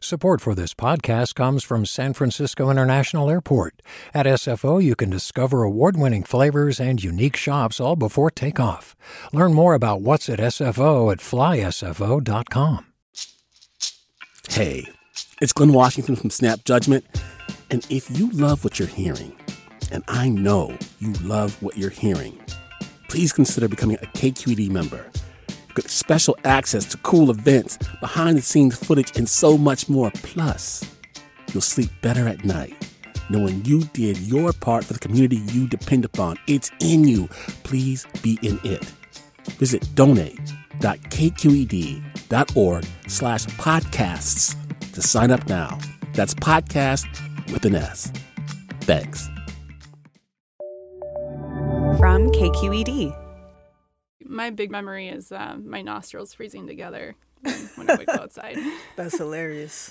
Support for this podcast comes from San Francisco International Airport. At SFO, you can discover award-winning flavors and unique shops all before takeoff. Learn more about what's at SFO at flysfo.com. Hey, it's Glenn Washington from Snap Judgment. And if you love what you're hearing, and I know you love what you're hearing, please consider becoming a KQED member. Get special access to cool events, behind-the-scenes footage, and so much more. Plus, you'll sleep better at night knowing you did your part for the community you depend upon. It's in you. Please be in it. Visit donate.kqed.org/podcasts to sign up now. That's podcast with an S. Thanks. From KQED. My big memory is my nostrils freezing together when I would go outside. That's hilarious.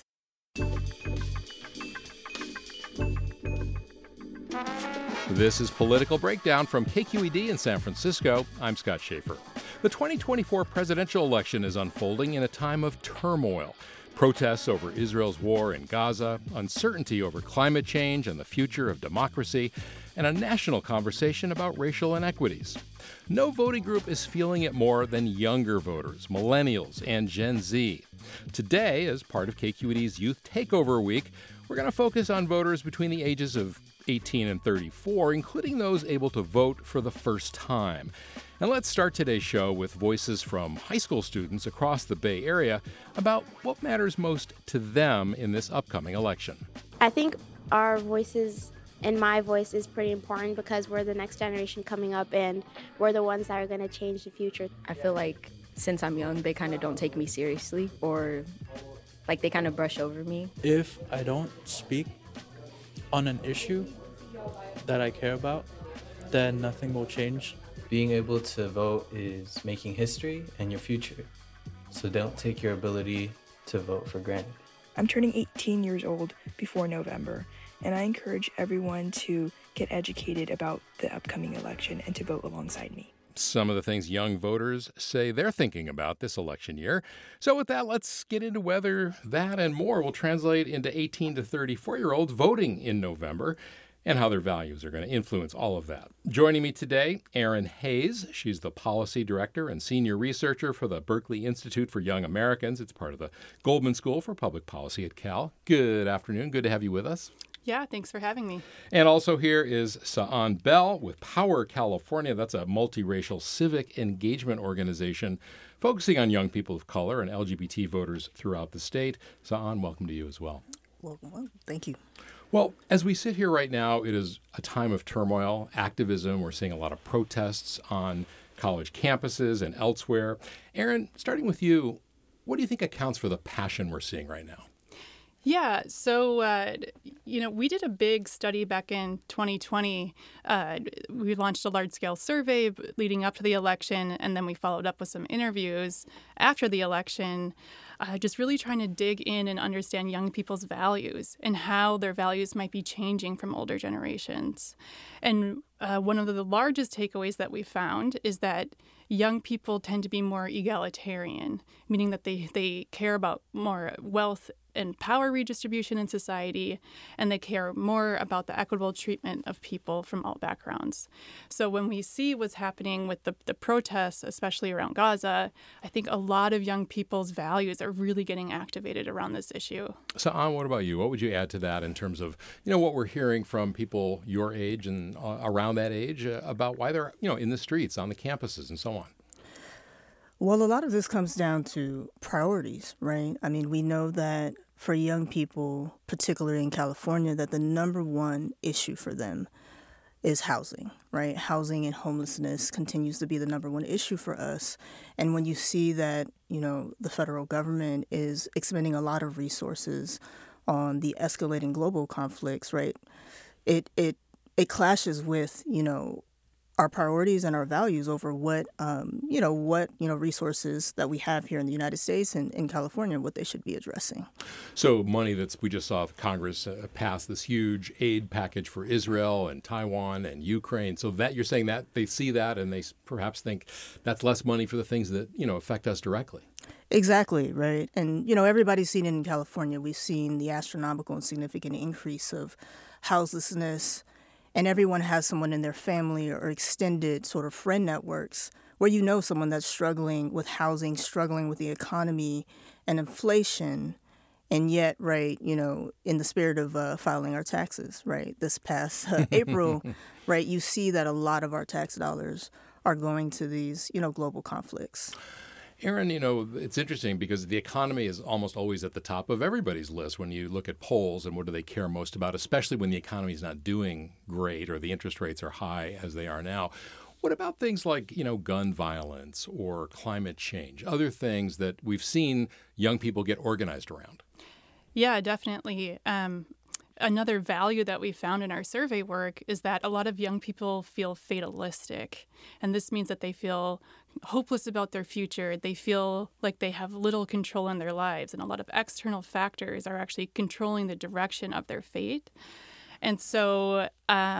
This is Political Breakdown from KQED in San Francisco. I'm Scott Schaefer. The 2024 presidential election is unfolding in a time of turmoil. Protests over Israel's war in Gaza, uncertainty over climate change and the future of democracy, and a national conversation about racial inequities. No voting group is feeling it more than younger voters, millennials, and Gen Z. Today, as part of KQED's Youth Takeover Week, we're going to focus on voters between the ages of 18 and 34, including those able to vote for the first time. And let's start today's show with voices from high school students across the Bay Area about what matters most to them in this upcoming election. I think our voices and my voice is pretty important because we're the next generation coming up and we're the ones that are going to change the future. I feel like since I'm young, they kind of don't take me seriously, or like they kind of brush over me. If I don't speak on an issue that I care about, then nothing will change. Being able to vote is making history and your future. So don't take your ability to vote for granted. I'm turning 18 years old before November, and I encourage everyone to get educated about the upcoming election and to vote alongside me. Some of the things young voters say they're thinking about this election year. So with that, let's get into whether that and more will translate into 18 to 34-year-olds voting in November, and how their values are going to influence all of that. Joining me today, Erin Hayes. She's the policy director and senior researcher for the Berkeley Institute for Young Americans. It's part of the Goldman School for Public Policy at Cal. Good afternoon. Good to have you with us. Yeah, thanks for having me. And also here is Sa'an Bell with Power California. That's a multiracial civic engagement organization focusing on young people of color and LGBT voters throughout the state. Sa'an, welcome to you as well. Well, thank you. Well, as we sit here right now, it is a time of turmoil, activism. We're seeing a lot of protests on college campuses and elsewhere. Erin, starting with you, what do you think accounts for the passion we're seeing right now? Yeah, so, we did a big study back in 2020. We launched a large-scale survey leading up to the election, and then we followed up with some interviews after the election, just really trying to dig in and understand young people's values and how their values might be changing from older generations. And one of the largest takeaways that we found is that young people tend to be more egalitarian, meaning that they care about more wealth and power redistribution in society, and they care more about the equitable treatment of people from all backgrounds. So when we see what's happening with the protests, especially around Gaza, I think a lot of young people's values are really getting activated around this issue. So, Ann, what about you? What would you add to that in terms of, what we're hearing from people your age and around that age about why they're, in the streets, on the campuses, and so on? Well, a lot of this comes down to priorities, right? I mean, we know that for young people, particularly in California, that the number one issue for them is housing, right? Housing and homelessness continues to be the number one issue for us. And when you see that, the federal government is expending a lot of resources on the escalating global conflicts, right? It clashes with, our priorities and our values over what resources that we have here in the United States and in California, what they should be addressing. So money we just saw Congress pass this huge aid package for Israel and Taiwan and Ukraine. So that you're saying that they see that and they perhaps think that's less money for the things that, affect us directly. Exactly, right. And, everybody's seen it in California. We've seen the astronomical and significant increase of houselessness, and everyone has someone in their family or extended sort of friend networks where someone that's struggling with housing, struggling with the economy and inflation. And yet, right, in the spirit of filing our taxes, right, this past April, right, you see that a lot of our tax dollars are going to these, global conflicts. Aaron, it's interesting because the economy is almost always at the top of everybody's list when you look at polls and what do they care most about, especially when the economy is not doing great or the interest rates are high as they are now. What about things like, gun violence or climate change, other things that we've seen young people get organized around? Yeah, definitely. Another value that we found in our survey work is that a lot of young people feel fatalistic. And this means that they feel hopeless about their future. They feel like they have little control in their lives. And a lot of external factors are actually controlling the direction of their fate. And so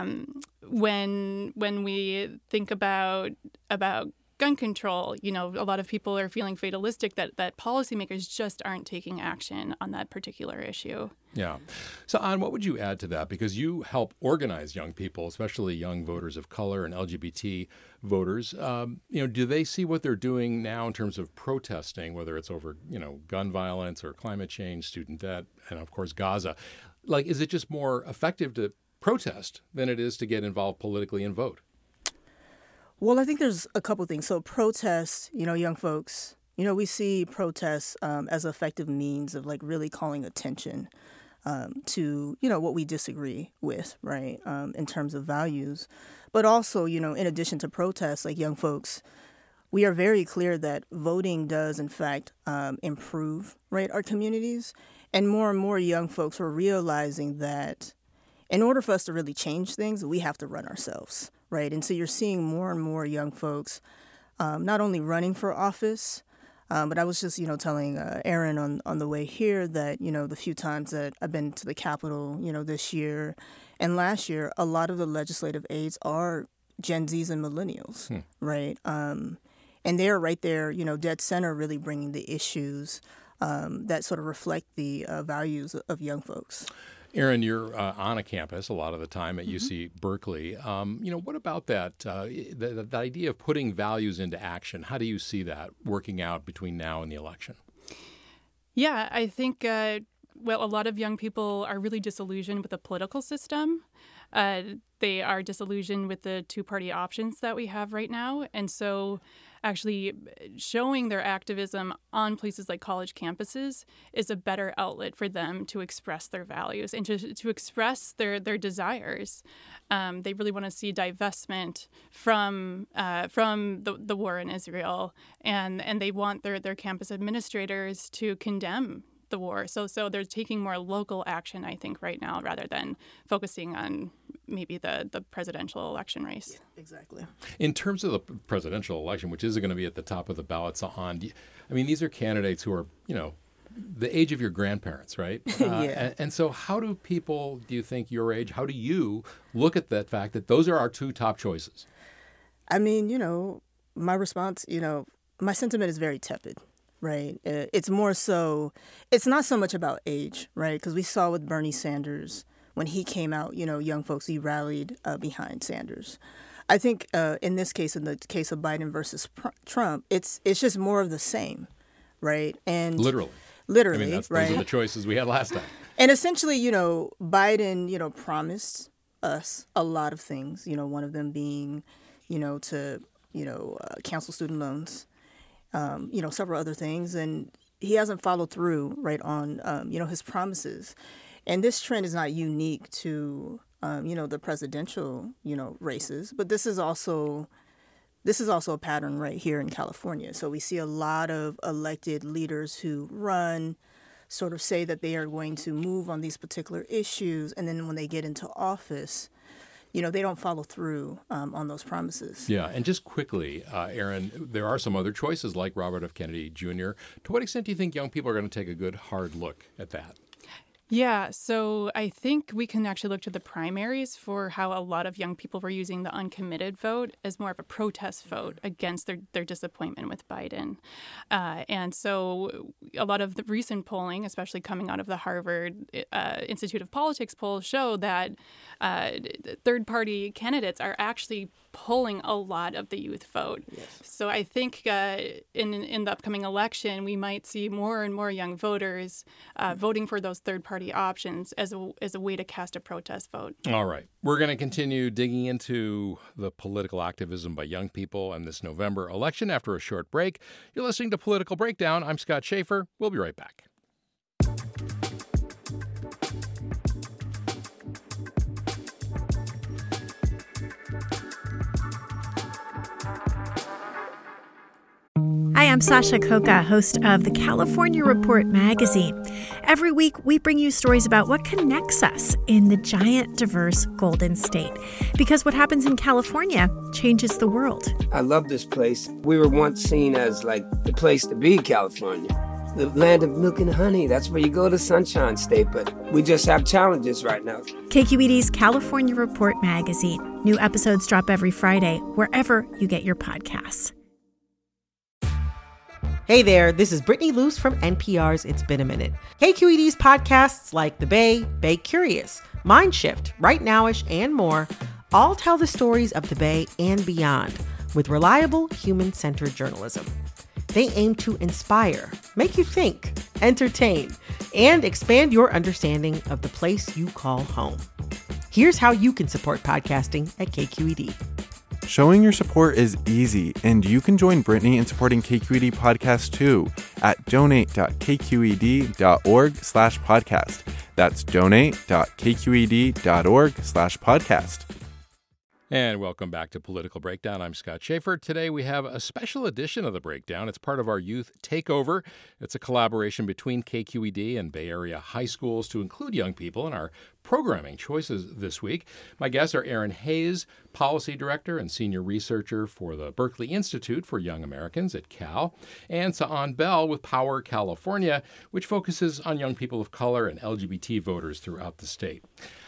when we think about gun control, a lot of people are feeling fatalistic that policymakers just aren't taking action on that particular issue. Yeah. So, An, what would you add to that? Because you help organize young people, especially young voters of color and LGBT voters. Do they see what they're doing now in terms of protesting, whether it's over, gun violence or climate change, student debt, and of course, Gaza? Like, is it just more effective to protest than it is to get involved politically and vote? Well, I think there's a couple things. So protests, young folks, we see protests as an effective means of really calling attention to, what we disagree with, right, in terms of values. But also, in addition to protests, young folks, we are very clear that voting does, in fact, improve, right, our communities. And more young folks are realizing that in order for us to really change things, we have to run ourselves, right? And so you're seeing more and more young folks not only running for office, but I was just, telling Aaron on the way here that, the few times that I've been to the Capitol, this year and last year, a lot of the legislative aides are Gen Zs and millennials, right? And they're right there, dead center, really bringing the issues that sort of reflect the values of young folks. Aaron, you're on a campus a lot of the time at UC Berkeley. What about that, the idea of putting values into action? How do you see that working out between now and the election? Yeah, I think, a lot of young people are really disillusioned with the political system. They are disillusioned with the two-party options that we have right now. And so actually showing their activism on places like college campuses is a better outlet for them to express their values and to express their desires. They really want to see divestment from the war in Israel, and they want their campus administrators to condemn the war. So they're taking more local action, I think, right now, rather than focusing on maybe the presidential election race. Yeah, exactly. In terms of the presidential election, which is going to be at the top of the ballot, these are candidates who are, the age of your grandparents, right? Yeah. And so how do people, do you think your age, how do you look at that fact that those are our two top choices? I mean, my response, my sentiment is very tepid. Right. It's more so, it's not so much about age, right? Because we saw with Bernie Sanders, when he came out, young folks, he rallied behind Sanders. I think in this case, in the case of Biden versus Trump, it's just more of the same, right? And literally, those right? are the choices we had last time. And essentially, Biden, promised us a lot of things, one of them being, to, cancel student loans. Several other things, and he hasn't followed through right on, his promises. And this trend is not unique to, the presidential, races, but this is also a pattern right here in California. So we see a lot of elected leaders who run, sort of say that they are going to move on these particular issues, and then when they get into office, they don't follow through on those promises. Yeah, and just quickly, Aaron, there are some other choices like Robert F. Kennedy Jr. To what extent do you think young people are going to take a good hard look at that? Yeah, so I think we can actually look to the primaries for how a lot of young people were using the uncommitted vote as more of a protest vote against their disappointment with Biden. And so a lot of the recent polling, especially coming out of the Harvard Institute of Politics poll, show that third-party candidates are actually pulling a lot of the youth vote. Yes. So I think in the upcoming election, we might see more and more young voters voting for those third-party options as a way to cast a protest vote. All right. We're going to continue digging into the political activism by young people and this November election after a short break. You're listening to Political Breakdown. I'm Scott Schaefer. We'll be right back. Hi, I'm Sasha Khokha, host of the California Report magazine. Every week, we bring you stories about what connects us in the giant, diverse Golden State. Because what happens in California changes the world. I love this place. We were once seen as like the place to be, California. The land of milk and honey. That's where you go to Sunshine State. But we just have challenges right now. KQED's California Report magazine. New episodes drop every Friday, wherever you get your podcasts. Hey there, this is Brittany Luce from NPR's It's Been a Minute. KQED's podcasts like The Bay, Bay Curious, Mind Shift, Right Nowish, and more all tell the stories of the Bay and beyond with reliable, human-centered journalism. They aim to inspire, make you think, entertain, and expand your understanding of the place you call home. Here's how you can support podcasting at KQED. Showing your support is easy, and you can join Brittany in supporting KQED Podcast too at donate.kqed.org/podcast. That's donate.kqed.org/podcast. And welcome back to Political Breakdown. I'm Scott Schaefer. Today we have a special edition of The Breakdown. It's part of our Youth Takeover. It's a collaboration between KQED and Bay Area high schools to include young people in our programming choices this week. My guests are Aaron Hayes, Policy Director and Senior Researcher for the Berkeley Institute for Young Americans at Cal, and Sa'an Bell with Power California, which focuses on young people of color and LGBT voters throughout the state.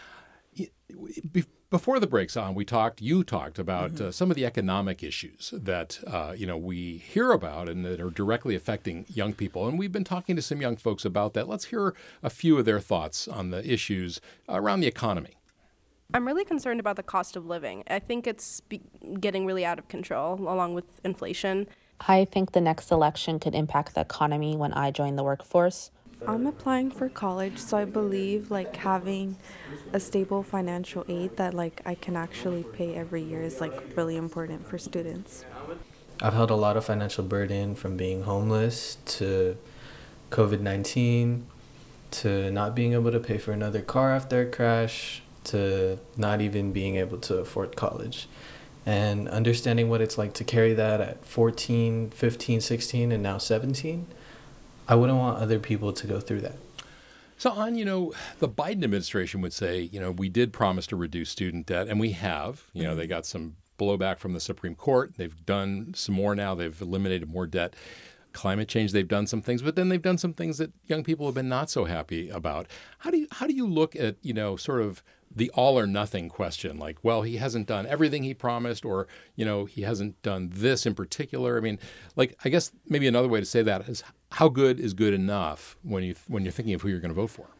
Before the breaks on, you talked about some of the economic issues that, we hear about and that are directly affecting young people. And we've been talking to some young folks about that. Let's hear a few of their thoughts on the issues around the economy. I'm really concerned about the cost of living. I think it's getting really out of control along with inflation. I think the next election could impact the economy when I join the workforce. I'm applying for college, so I believe having a stable financial aid that I can actually pay every year is really important for students. I've held a lot of financial burden from being homeless to COVID-19 to not being able to pay for another car after a crash to not even being able to afford college. And understanding what it's like to carry that at 14, 15, 16, and now 17, I wouldn't want other people to go through that. So, the Biden administration would say, we did promise to reduce student debt, and we have. They got some blowback from the Supreme Court. They've done some more now. They've eliminated more debt. Climate change, they've done some things, but then they've done some things that young people have been not so happy about. How do you look at, sort of the all or nothing question? He hasn't done everything he promised, or, he hasn't done this in particular. I mean, I guess maybe another way to say that is, how good is good enough when you're thinking of who you're going to vote for?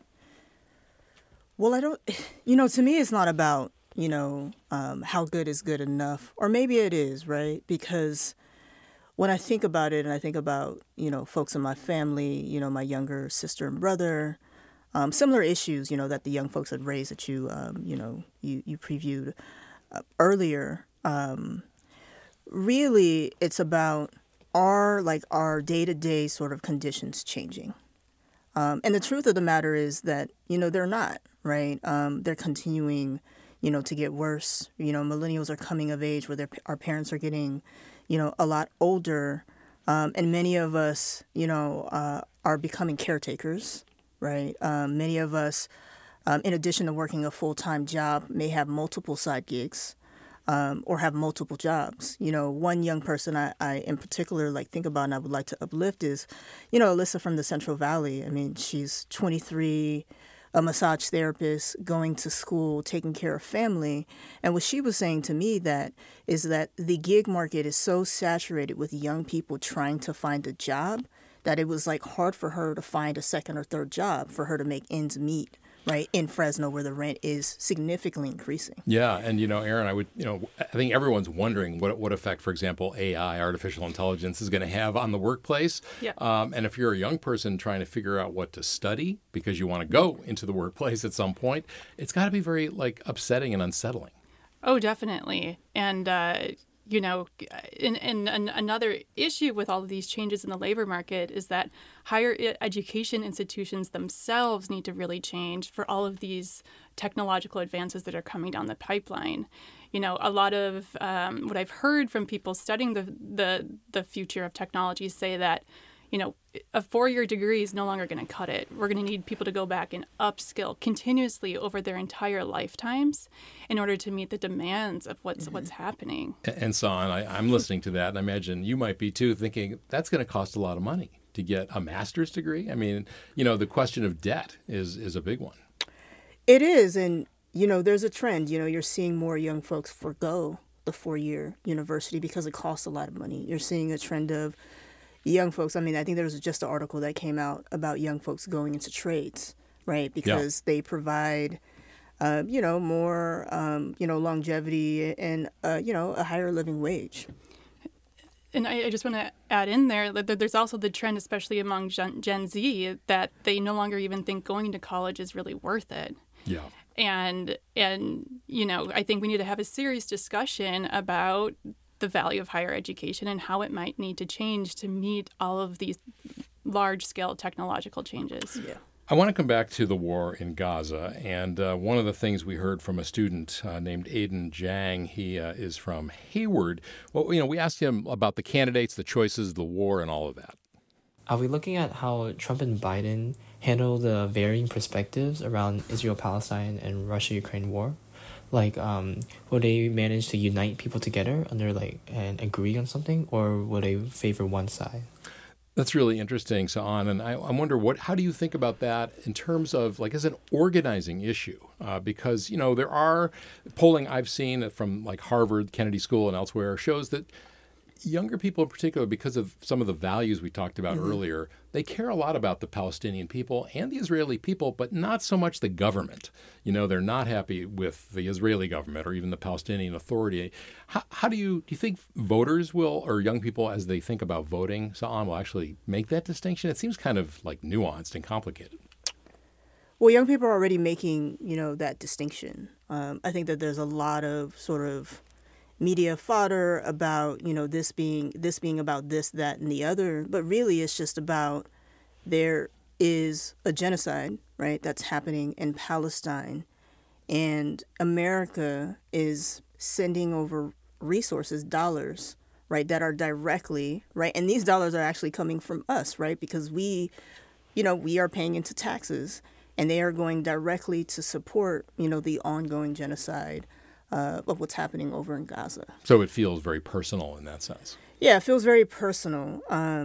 Well, I don't, to me, it's not about, how good is good enough, or maybe it is, right? Because when I think about it, and I think about, folks in my family, my younger sister and brother, similar issues, that the young folks had raised that you previewed earlier. Really, it's about our day-to-day sort of conditions changing. And the truth of the matter is that, they're not, right? They're continuing, to get worse. Millennials are coming of age where our parents are getting, a lot older. And many of us, are becoming caretakers, right? Many of us, in addition to working a full-time job, may have multiple side gigs. Or have multiple jobs. One young person I in particular think about and I would like to uplift is, Alyssa from the Central Valley. I mean, she's 23, a massage therapist, going to school, taking care of family. And what she was saying to me is that the gig market is so saturated with young people trying to find a job that it was like hard for her to find a second or third job for her to make ends meet, right, in Fresno, where the rent is significantly increasing. Yeah, and Aaron, I think everyone's wondering what effect, for example, AI, artificial intelligence, is going to have on the workplace. Yeah. And if you're a young person trying to figure out what to study because you want to go into the workplace at some point, it's got to be very upsetting and unsettling. Oh, definitely. And another issue with all of these changes in the labor market is that higher education institutions themselves need to really change for all of these technological advances that are coming down the pipeline. A lot of what I've heard from people studying the future of technology say that, a 4-year degree is no longer going to cut it. We're going to need people to go back and upskill continuously over their entire lifetimes in order to meet the demands of what's happening. And Son, I'm listening to that, and I imagine you might be too, thinking that's going to cost a lot of money to get a master's degree. I mean, the question of debt is a big one. It is, and there's a trend. You're seeing more young folks forgo the 4-year university because it costs a lot of money. You're seeing a trend of young folks. I think there was just an article that came out about young folks going into trades, right? Because they provide, more, longevity and, a higher living wage. And I just want to add in there that there's also the trend, especially among Gen Z, that they no longer even think going to college is really worth it. Yeah. And I think we need to have a serious discussion about the value of higher education and how it might need to change to meet all of these large-scale technological changes. Yeah. I want to come back to the war in Gaza, and one of the things we heard from a student named Aiden Jang, he is from Hayward. Well, we asked him about the candidates, the choices, the war, and all of that. Are we looking at how Trump and Biden handle the varying perspectives around Israel-Palestine and Russia-Ukraine war? Will they manage to unite people together under and agree on something, or will they favor one side? That's really interesting, Sa'an, and I wonder how do you think about that in terms of as an organizing issue? Because there are polling I've seen from Harvard, Kennedy School, and elsewhere shows that younger people in particular, because of some of the values we talked about earlier, they care a lot about the Palestinian people and the Israeli people, but not so much the government. They're not happy with the Israeli government or even the Palestinian Authority. How do you think voters will, or young people as they think about voting, Sa'an, will actually make that distinction? It seems kind of nuanced and complicated. Well, young people are already making, that distinction. I think that there's a lot of sort of media fodder about, this being about this, that, and the other. But really, it's just about there is a genocide, right, that's happening in Palestine. And America is sending over resources, dollars, right, that are directly, right. And these dollars are actually coming from us, right, because we are paying into taxes, and they are going directly to support, the ongoing genocide of what's happening over in Gaza. So it feels very personal in that sense. Yeah, it feels very personal.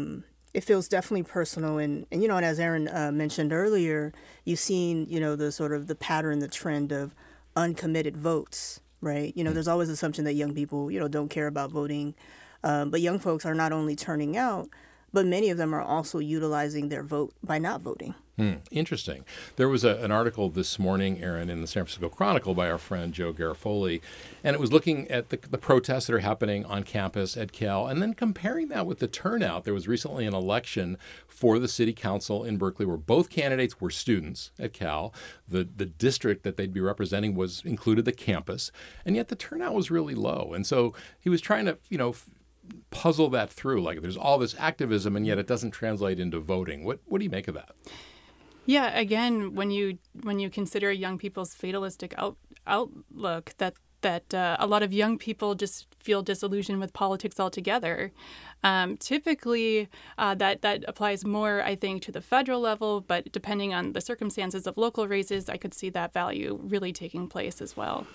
It feels definitely personal. And as Aaron mentioned earlier, you've seen, the sort of the pattern, the trend of uncommitted votes, right? There's always the assumption that young people, don't care about voting. But young folks are not only turning out, but many of them are also utilizing their vote by not voting. Interesting. There was an article this morning, Aaron, in the San Francisco Chronicle by our friend Joe Garofoli, and it was looking at the protests that are happening on campus at Cal, and then comparing that with the turnout. There was recently an election for the city council in Berkeley where both candidates were students at Cal. The district that they'd be representing included the campus, and yet the turnout was really low. And so he was trying to, puzzle that through. There's all this activism, and yet it doesn't translate into voting. What do you make of that? Yeah, again, when you consider young people's fatalistic outlook, that a lot of young people just feel disillusioned with politics altogether. Typically, that applies more, I think, to the federal level, but depending on the circumstances of local races, I could see that value really taking place as well.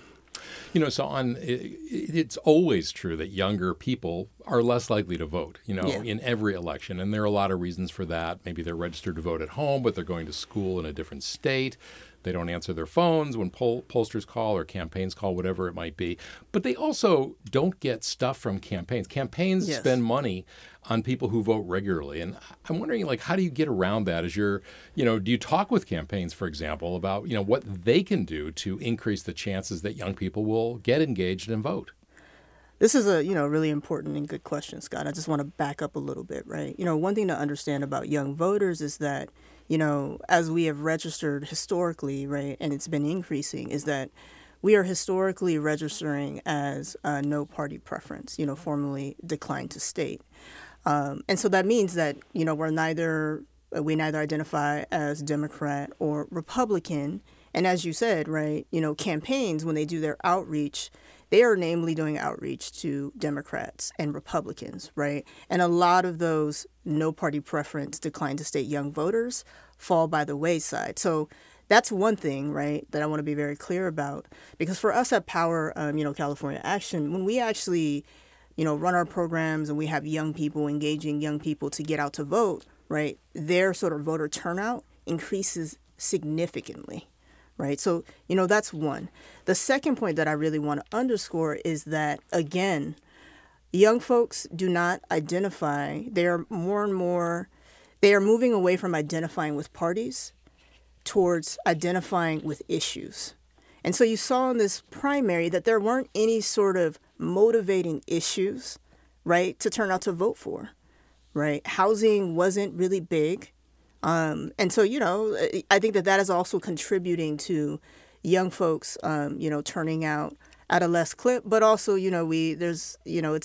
It's always true that younger people are less likely to vote, in every election. And there are a lot of reasons for that. Maybe they're registered to vote at home, but they're going to school in a different state. They don't answer their phones when pollsters call or campaigns call, whatever it might be. But they also don't get stuff from campaigns. Campaigns spend money on people who vote regularly. And I'm wondering, like, how do you get around that as you're, do you talk with campaigns, for example, about, what they can do to increase the chances that young people will get engaged and vote? This is a, really important and good question, Scott. I just want to back up a little bit, right? One thing to understand about young voters is that, as we have registered historically, right, and it's been increasing, is that we are historically registering as no party preference, formerly declined to state. And so that means that, we neither identify as Democrat or Republican. And as you said, right, campaigns, when they do their outreach, they are namely doing outreach to Democrats and Republicans, right? And a lot of those no party preference decline to state young voters fall by the wayside. So that's one thing, right, that I want to be very clear about. Because for us at Power, California Action, when we actually, run our programs and we have young people engaging young people to get out to vote, right, their sort of voter turnout increases significantly. Right. So, that's one. The second point that I really want to underscore is that, again, young folks do not identify. They are moving away from identifying with parties towards identifying with issues. And so you saw in this primary that there weren't any sort of motivating issues, right, to turn out to vote for. Right. Housing wasn't really big. And so, I think that is also contributing to young folks, turning out at a less clip. But also, it's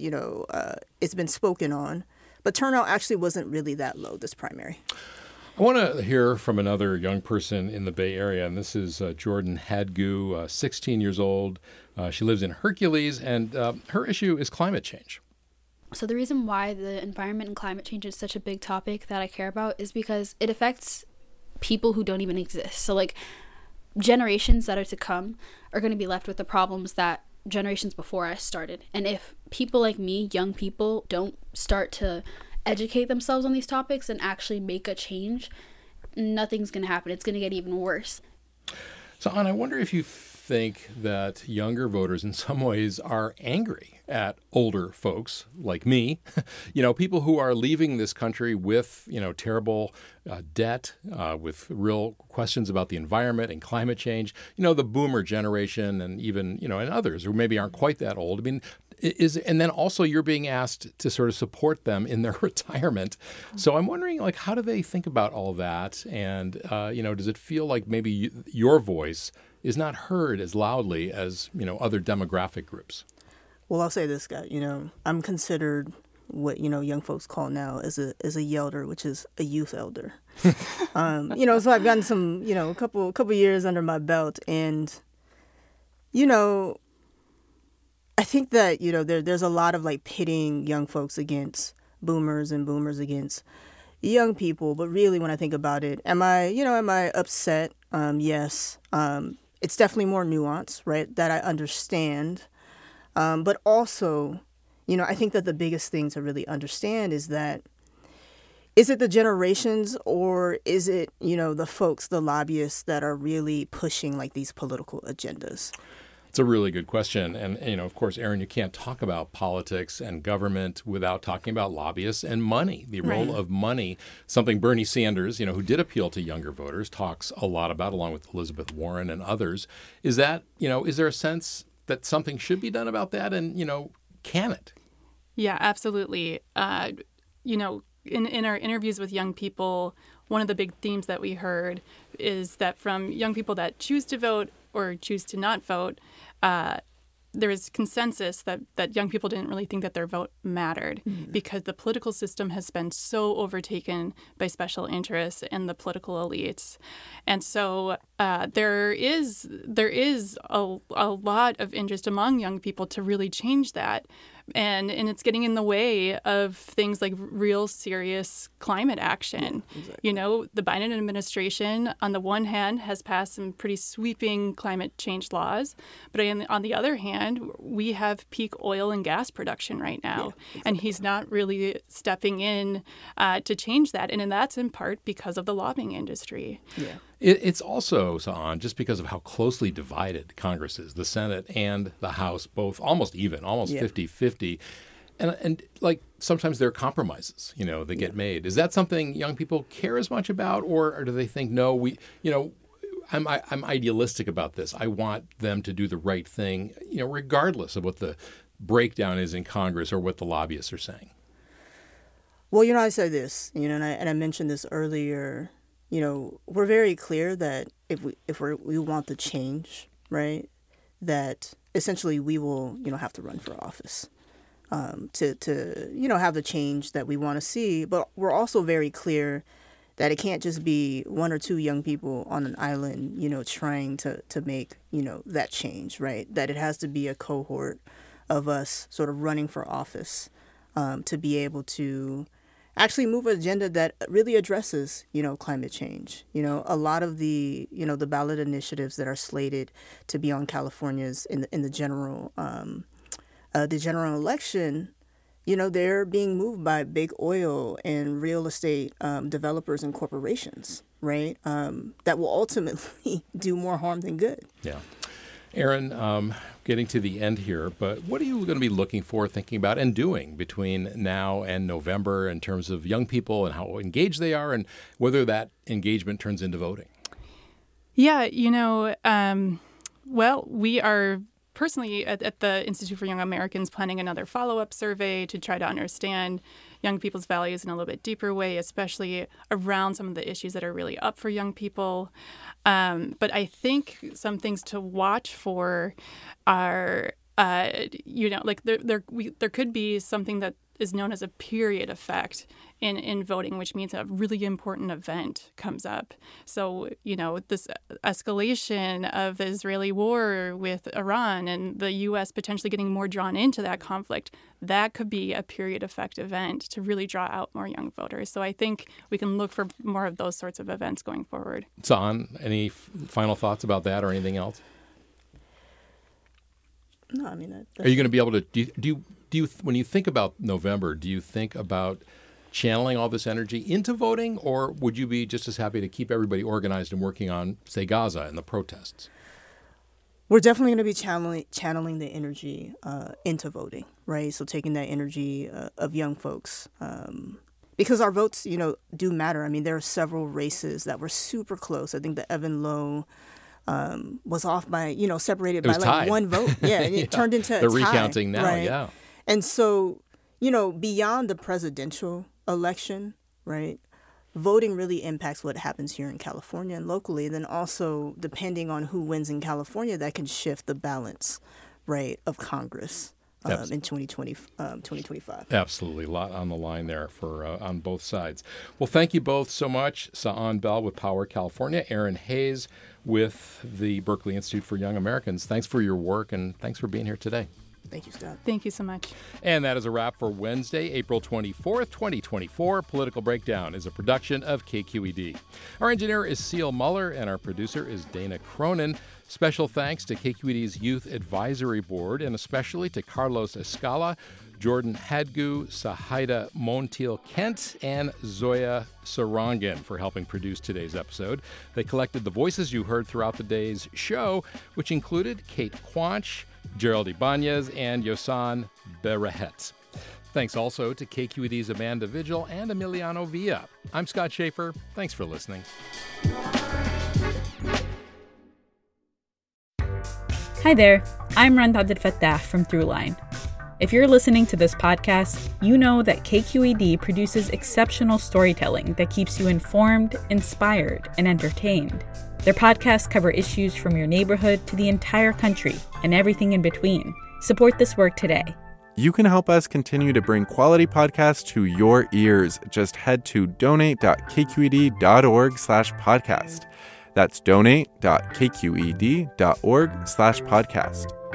been spoken on. But turnout actually wasn't really that low this primary. I want to hear from another young person in the Bay Area, and this is Jordan Hadgu, 16 years old. She lives in Hercules, and her issue is climate change. So the reason why the environment and climate change is such a big topic that I care about is because it affects people who don't even exist. So like generations that are to come are going to be left with the problems that generations before us started. And if people like me, young people, don't start to educate themselves on these topics and actually make a change, nothing's going to happen. It's going to get even worse. So, Anna, I wonder if you think that younger voters in some ways are angry at older folks like me, people who are leaving this country with, terrible debt, with real questions about the environment and climate change, the boomer generation and even, and others who maybe aren't quite that old. I mean, and then also you're being asked to sort of support them in their retirement. So I'm wondering, like, how do they think about all that? And, does it feel like maybe your voice is not heard as loudly as, other demographic groups? Well, I'll say this, Scott, I'm considered what, young folks call now as a YELDer, which is a youth elder. So I've gotten some, a couple years under my belt, and, I think that, there's a lot of like pitting young folks against boomers and boomers against young people. But really, when I think about it, am I upset? Yes. It's definitely more nuanced, right, that I understand. But also, I think that the biggest thing to really understand is that, is it the generations or is it, the folks, the lobbyists that are really pushing like these political agendas? It's a really good question. And, of course, Erin, you can't talk about politics and government without talking about lobbyists and money, the role of money, something Bernie Sanders, who did appeal to younger voters, talks a lot about, along with Elizabeth Warren and others. Is that, is there a sense that something should be done about that? And, can it? Yeah, absolutely. In our interviews with young people, one of the big themes that we heard is that from young people that choose to vote or choose to not vote, there is consensus that young people didn't really think that their vote mattered because the political system has been so overtaken by special interests and the political elites. And so there is a lot of interest among young people to really change that. And it's getting in the way of things like real serious climate action. Yeah, exactly. The Biden administration, on the one hand, has passed some pretty sweeping climate change laws. But on the other hand, we have peak oil and gas production right now. Yeah, exactly. And he's not really stepping in to change that. And that's in part because of the lobbying industry. Yeah. It's also, Sa'an, just because of how closely divided Congress is, the Senate and the House, both almost even, almost 50-50. And like sometimes there are compromises, that get made. Is that something young people care as much about, or do they think, no, I'm idealistic about this. I want them to do the right thing, regardless of what the breakdown is in Congress or what the lobbyists are saying? Well, I said this, and I mentioned this earlier. We're very clear that if we want the change, right, that essentially we will, have to run for office to have the change that we want to see. But we're also very clear that it can't just be one or two young people on an island, trying to make, that change, right? That it has to be a cohort of us sort of running for office to be able to actually move an agenda that really addresses, climate change. A lot of the, the ballot initiatives that are slated to be on California's in the general election, they're being moved by big oil and real estate developers and corporations, right? That will ultimately do more harm than good. Yeah. Erin, getting to the end here, but what are you going to be looking for, thinking about, and doing between now and November in terms of young people and how engaged they are and whether that engagement turns into voting? Yeah, well, we are personally at the Institute for Young Americans planning another follow-up survey to try to understand young people's values in a little bit deeper way, especially around some of the issues that are really up for young people. But I think some things to watch for are, there could be something that is known as a period effect in voting, which means a really important event comes up. So, this escalation of the Israeli war with Iran and the U.S. potentially getting more drawn into that conflict, that could be a period effect event to really draw out more young voters. So I think we can look for more of those sorts of events going forward. Sa'an, any final thoughts about that or anything else? No, I mean, are you going to be able to do you when you think about November, do you think about channeling all this energy into voting, or would you be just as happy to keep everybody organized and working on, say, Gaza and the protests? We're definitely going to be channeling the energy into voting, right? So taking that energy of young folks, because our votes, do matter. I mean, there are several races that were super close. I think the Evan Lowe was off by, separated by tied. One vote. Yeah, and it turned into a tie. They're recounting now, right? Yeah. And so, beyond the presidential election, right, voting really impacts what happens here in California and locally. And then also, depending on who wins in California, that can shift the balance, right, of Congress in 2025. Absolutely. A lot on the line there for on both sides. Well, thank you both so much. Sa'an Bell with Power California, Erin Hayes with the Berkeley Institute for Young Americans. Thanks for your work, and thanks for being here today. Thank you, Scott. Thank you so much. And that is a wrap for Wednesday, April 24th, 2024. Political Breakdown is a production of KQED. Our engineer is Seal Muller, and our producer is Dana Cronin. Special thanks to KQED's Youth Advisory Board, and especially to Carlos Escala, Jordan Hadgu, Sahida Montiel-Kent, and Zoya Sarangan for helping produce today's episode. They collected the voices you heard throughout the day's show, which included Kate Quanch, Gerald Ibanez, and Yosan Berahet. Thanks also to KQED's Amanda Vigil and Emiliano Villa. I'm Scott Schaefer. Thanks for listening. Hi there, I'm Randa Abdel-Fattah from Throughline. If you're listening to this podcast, you know that KQED produces exceptional storytelling that keeps you informed, inspired, and entertained. Their podcasts cover issues from your neighborhood to the entire country and everything in between. Support this work today. You can help us continue to bring quality podcasts to your ears. Just head to donate.kqed.org/podcast. That's donate.kqed.org/podcast.